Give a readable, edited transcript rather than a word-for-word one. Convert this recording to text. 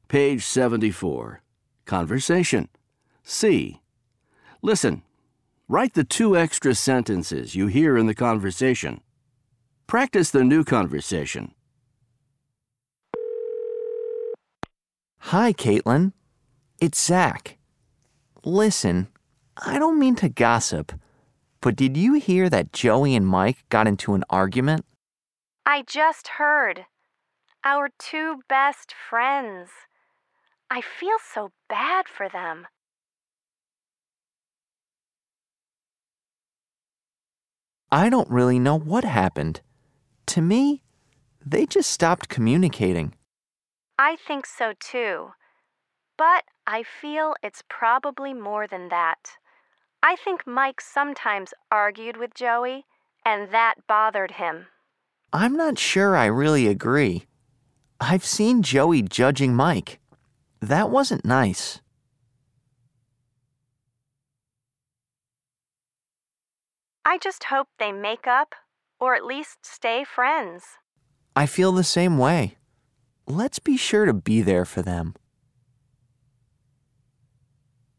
Page 74. Conversation. C. Listen. Write the 2 extra sentences you hear in the conversation. Practice the new conversation. Hi, Caitlin. It's Zach. Listen, I don't mean to gossip, but did you hear that Joey and Mike got into an argument? I just heard. Our 2 best friends. I feel so bad for them. I don't really know what happened. To me, they just stopped communicating. I think so too. But I feel it's probably more than that. I think Mike sometimes argued with Joey, and that bothered him. I'm not sure I really agree. I've seen Joey judging Mike. That wasn't nice. I just hope they make up, or at least stay friends. I feel the same way. Let's be sure to be there for them.